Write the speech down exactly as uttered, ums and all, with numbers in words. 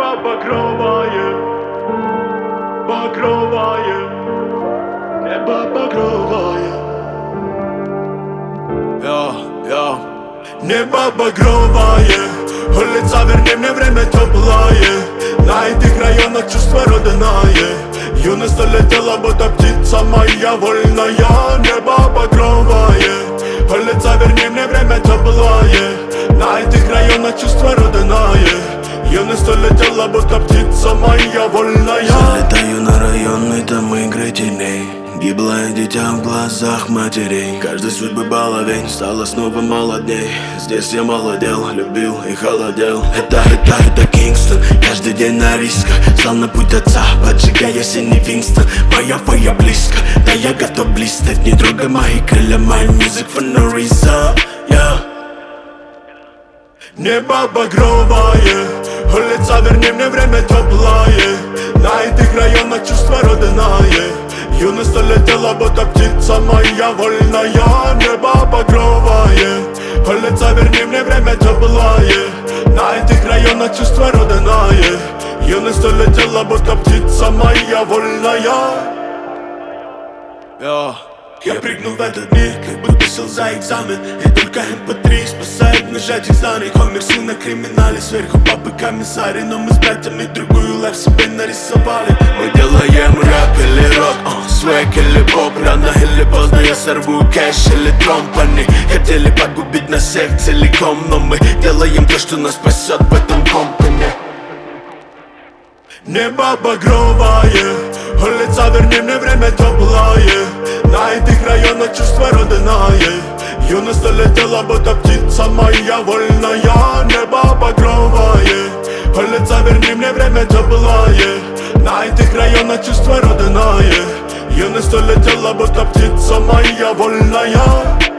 Небо багровое, багровое, небо багровое. Я, я. Небо багровое, улица, верни мне время теплое. На этих районах чувство родное. Юность долетела, будто птица моя вольная. Небо багровое, улица, верни мне время теплое. На этих районах чувство родное. Юность долетела, будто птица моя вольная. Залетаю на районный, там игры теней. Гиблое дитя в глазах матерей. Каждой судьбы баловень стала снова молодней. Здесь я молодел, любил и холодел. Это, это, это Кингстон, каждый день на рисках. Стал на путь отца, поджигая синий Винстон. Моя твоя близко, да я готов блистать. Не трогай мои крылья, my music for no reason, yeah. Небо багровое, улица, верни мне время теплое. На этих районах чувство родное. Юность долетела, будто птица моя вольная. Небо багровое, улица, верни мне время теплое. На этих районах чувство родное. Юность долетела, будто птица моя вольная. Я, я прыгнул в этот мир, как будто сел за экзамен. И только эм пэ три спасает нажатие знаний. Коммерсил на криминале, сверху папы комиссарий. Но мы с братьями другую лайф себе нарисовали. Мы делаем рэп или рок, uh, свек или поп. Рано или поздно я сорву кэш или тромб. Они хотели погубить нас всех целиком, но мы делаем то, что нас спасет в этом компане. Небо багровое, улица, верни мне время теплое. На этих районах чувство родное. Юность долетела, будто птица моя вольная. Небо багровое, улица, верни мне время теплое. На этих районах чувство родное. Юность долетела, будто птица моя вольная.